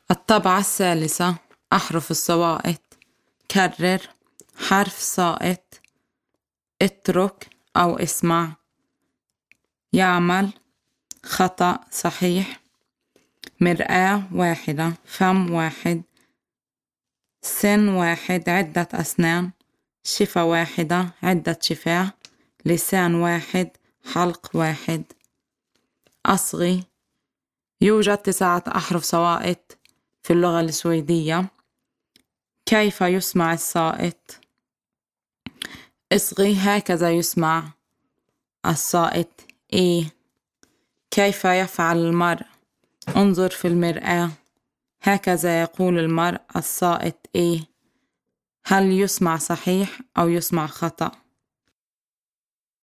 الطبعة الثالثة: أحرف الصوائت. كرر. حرف سائط: اترك أو اسمع. يعمل: خطأ صحيح. مرآة واحدة، فم واحد، سن واحد، عدة أسنان. شفة واحدة، عدة شفاه. لسان واحد، حلق واحد. أصغي: يوجد 9 أحرف صوائت في اللغة السويدية. كيف يسمع الصائت؟ اصغي: هكذا يسمع الصائت إيه. كيف يفعل المرء؟ انظر في المرآة: هكذا يقول المرء الصائت إيه. هل يسمع صحيح أو يسمع خطأ؟